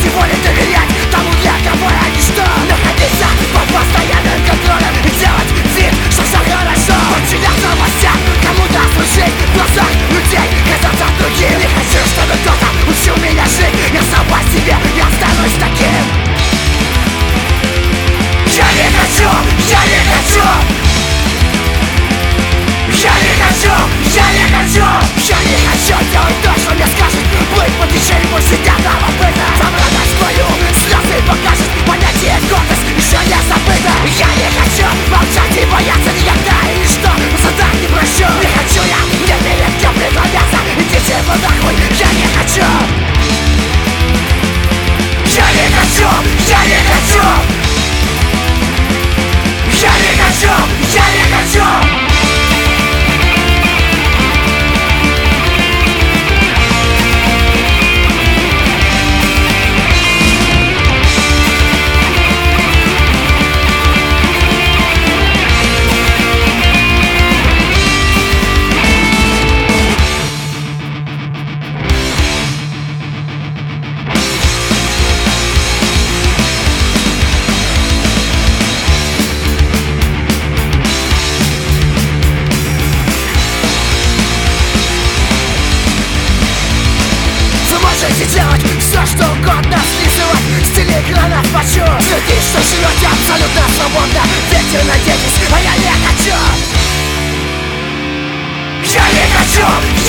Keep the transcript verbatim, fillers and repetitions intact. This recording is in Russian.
Дайте воле доверять тому, для кого я ничто. Находиться под постоянным контролем и делать вид, что все хорошо. Подчиняться властям, кому-то служить в глазах людей, казаться другим. Не хочу, чтобы кто-то учил меня жить. Я сама себе, я останусь таким. Я не хочу, я не хочу. Я не хочу, я не хочу. Я не хочу делать то, что мне скажут. Плыть по течению повседневного быта. Собранность твою слезы покажет. Понятие гордость еще не забыто. Я не хочу молчать и бояться никогда. И ничто задать не прощу. Не хочу я, мне перед кем преклоняться. Идите вы нахуй, я не хочу. Я не хочу, я не хочу. Я не хочу, я не хочу. Можете делать все, что угодно, слизывать с телеэкранов почу. Твердить, что живете абсолютно свободно. Верьте, надейтесь, а я не хочу. Я не хочу.